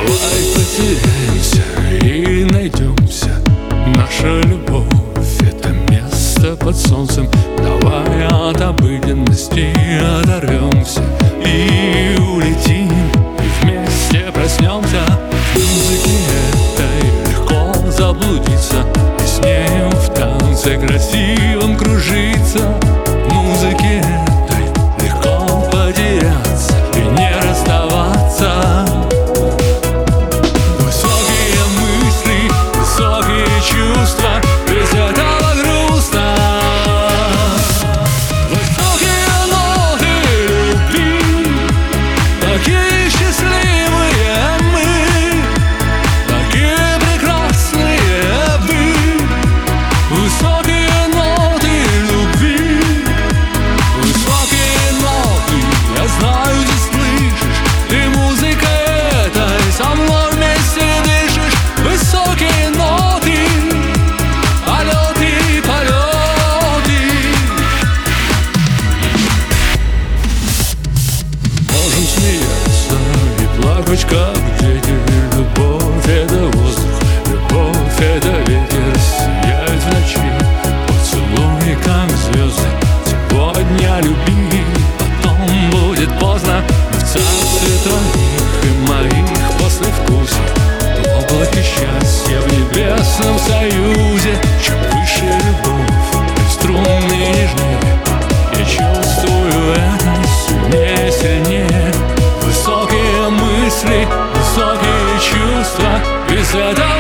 Давай потеряемся и найдемся. Наша любовь — это место под солнцем. Давай от обыденности оторвемся и улетим, и вместе проснемся. В музыке этой легко заблудиться, и с нею в танце красивом кружиться. В музыке этой легко потеряться и не расставаться. Высокие мысли, высокие чувства, без этого грустно. Высокие ноты любви, такие счастливые мы, такие прекрасные вы. Высокие ноты любви, высокие ноты, я знаю, ты слышишь, ты музыкой этой со мной вместе дышишь. Высокие ноты, полеты, полеты. Можем смеяться и плакать, как дети. Любовь — это воздух, любовь — это ветер, сияет в ночи поцелуи, как звезды. Сегодня люби, потом будет поздно. Мы в царстве твоих и моих послевкусий, в облаке счастья, в небесном союзе. Чем выше любовь, тем струннее нежнее. Я чувствую это сильнее, сильнее. Высокие мысли, высокие чувства, без этого